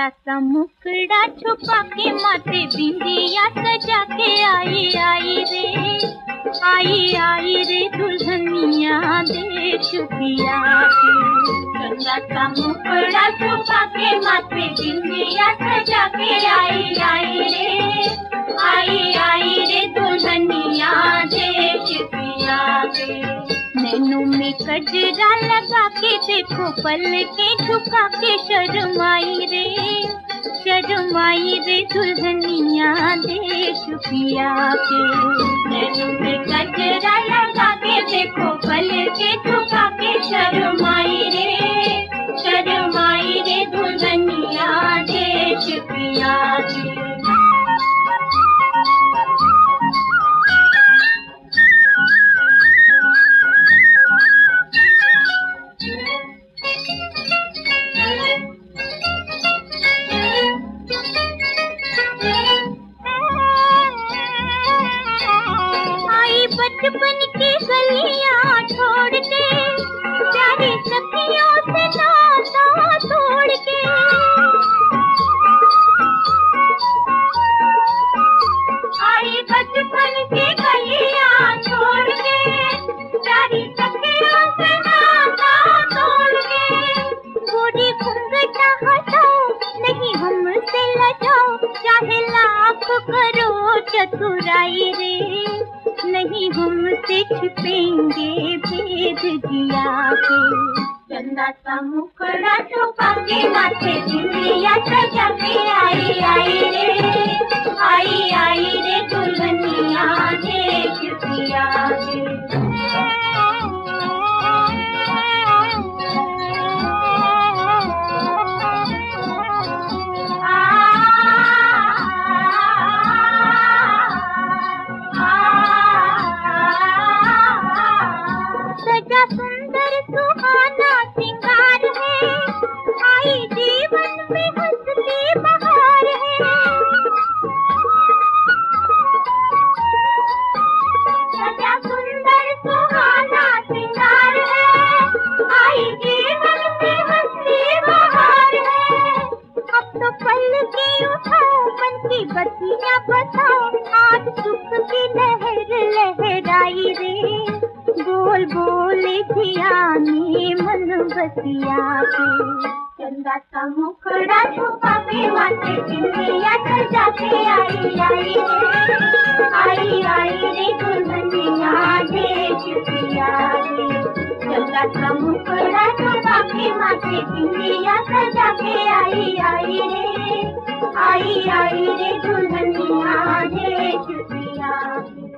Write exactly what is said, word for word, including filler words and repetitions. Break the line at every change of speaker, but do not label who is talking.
चंदा सा मुखड़ा छुपा के माथे बिंदिया सजा के आई आई रे आई आई रे दुल्हनिया देख पिया के। चंदा सा मुखड़ा छुपा के माथे बिंदिया सजा के आई आई रे आई आई रे दुल्हनिया देख पिया के। नैनों में कजरा लगा के देखो पल के झुका के शर्माई रे शर्माई रे दुल्हनिया देख पिया के। नैनों में कजरा लगा के देखो पल के झुका के शर्माई रे शर्माई रे दुल्हनिया देख पिया के। बचपन की गलियां छोड़ के प्यारी सखियों से नाता तोड़ के आई बचपन की गलियां छोड़ के प्यारी सखियों से नाता तोड़ के। पूरी घूंघटा हटाओ नहीं हमसे लजाओ चाहे लाख करो चतुराई रे नहीं हमसे छिपेंगे भेद जिया के। चंदा सा मुखड़ा छुपा के माथे बिंदिया सजा के आई आई रे आई आई रे दुल्हनिया देख पिया के। सजा सुंदर सुहाना सिंगार है आई जीवन में हंसती बहार है। सजा सुंदर सुहाना सिंगार है आई जीवन में हंसती बहार है। अब तो पल की उठाओ मन की बत्तियां बताओ आज सुख की लहर लहराई रे बोल बोले धियानी मन बसिया के। चंदा सा मुखड़ा छुपा के माथे बिंदिया सजा के आई आई रे आई आई रे दुल्हनिया देख पिया के। चंदा सा मुखड़ा छुपा के माथे बिंदिया सजा के आई आई रे आई आई रे दुल्हनिया देख पिया के।